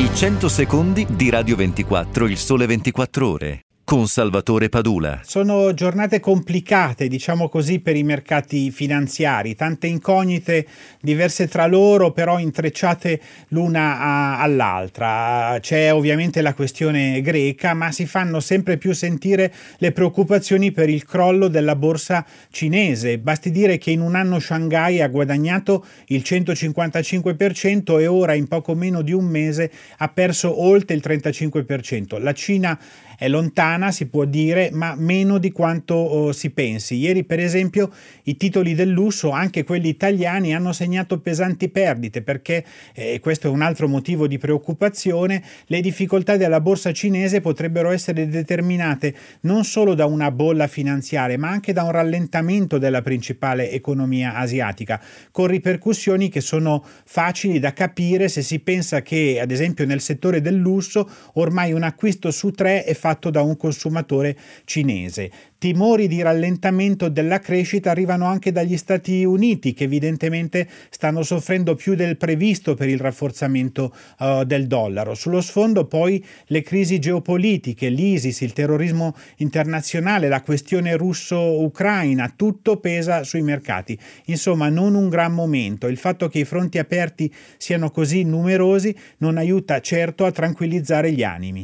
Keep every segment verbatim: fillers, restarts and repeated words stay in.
I cento secondi di Radio ventiquattro, il sole ventiquattro ore, con Salvatore Padula. Sono giornate complicate, diciamo così, per i mercati finanziari, tante incognite diverse tra loro, però intrecciate l'una a, all'altra. C'è ovviamente la questione greca, ma si fanno sempre più sentire le preoccupazioni per il crollo della borsa cinese. Basti dire che in un anno Shanghai ha guadagnato il centocinquantacinque per cento e ora in poco meno di un mese ha perso oltre il trentacinque per cento. La Cina è lontana, si può dire, ma meno di quanto oh, si pensi. Ieri, per esempio, i titoli del lusso, anche quelli italiani, hanno segnato pesanti perdite perché, e eh, questo è un altro motivo di preoccupazione, le difficoltà della borsa cinese potrebbero essere determinate non solo da una bolla finanziaria, ma anche da un rallentamento della principale economia asiatica, con ripercussioni che sono facili da capire se si pensa che, ad esempio, nel settore del lusso, ormai un acquisto su tre è fatto da un consumatore cinese. Timori di rallentamento della crescita arrivano anche dagli Stati Uniti, che evidentemente stanno soffrendo più del previsto per il rafforzamento uh, del dollaro. Sullo sfondo poi le crisi geopolitiche, l'ISIS, il terrorismo internazionale, la questione russo-ucraina, tutto pesa sui mercati. Insomma, non un gran momento. Il fatto che i fronti aperti siano così numerosi non aiuta certo a tranquillizzare gli animi.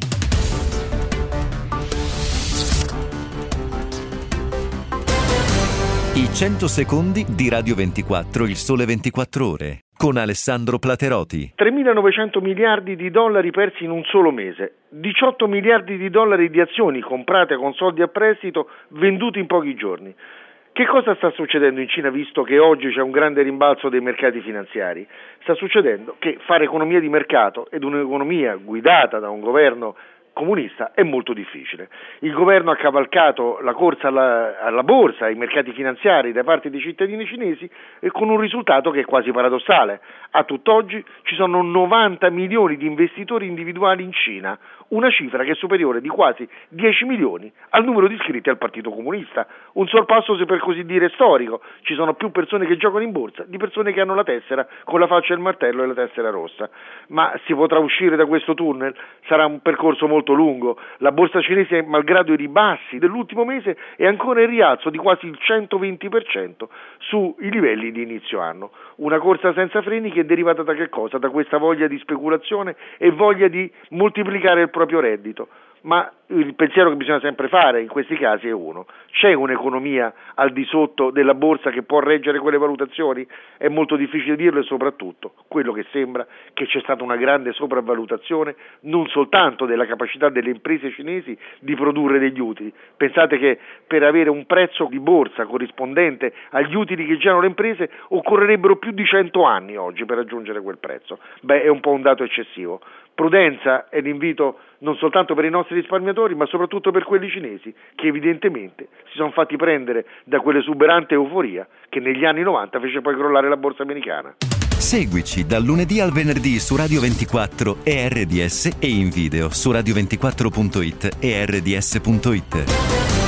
I cento secondi di Radio ventiquattro, il sole ventiquattro ore, con Alessandro Plateroti. tremilanovecento miliardi di dollari persi in un solo mese, diciotto miliardi di dollari di azioni comprate con soldi a prestito venduti in pochi giorni. Che cosa sta succedendo in Cina, visto che oggi c'è un grande rimbalzo dei mercati finanziari? Sta succedendo che fare economia di mercato ed un'economia guidata da un governo comunista è molto difficile. Il governo ha cavalcato la corsa alla, alla borsa, ai mercati finanziari da parte dei cittadini cinesi e con un risultato che è quasi paradossale. A tutt'oggi ci sono novanta milioni di investitori individuali in Cina, una cifra che è superiore di quasi dieci milioni al numero di iscritti al Partito Comunista, un sorpasso se per così dire storico. Ci sono più persone che giocano in borsa di persone che hanno la tessera con la faccia e il martello e la tessera rossa. Ma si potrà uscire da questo tunnel? Sarà un percorso molto lungo. La borsa cinese, malgrado i ribassi dell'ultimo mese, è ancora in rialzo di quasi il centoventi per cento sui livelli di inizio anno. Una corsa senza freni che è derivata da che cosa? Da questa voglia di speculazione e voglia di moltiplicare il proprio reddito. Ma il pensiero che bisogna sempre fare in questi casi è uno: c'è un'economia al di sotto della borsa che può reggere quelle valutazioni? È molto difficile dirlo, e soprattutto quello che sembra che c'è stata una grande sopravvalutazione non soltanto della capacità delle imprese cinesi di produrre degli utili. Pensate che per avere un prezzo di borsa corrispondente agli utili che generano le imprese occorrerebbero più di cento anni oggi per raggiungere quel prezzo. Beh, è un po' un dato eccessivo. Prudenza è l'invito non soltanto per i nostri risparmiatori, ma soprattutto per quelli cinesi, che evidentemente si sono fatti prendere da quell'esuberante euforia che negli anni novanta fece poi crollare la borsa americana. Seguici dal lunedì al venerdì su Radio ventiquattro e R D S e in video su radio ventiquattro punto it e R D S punto it.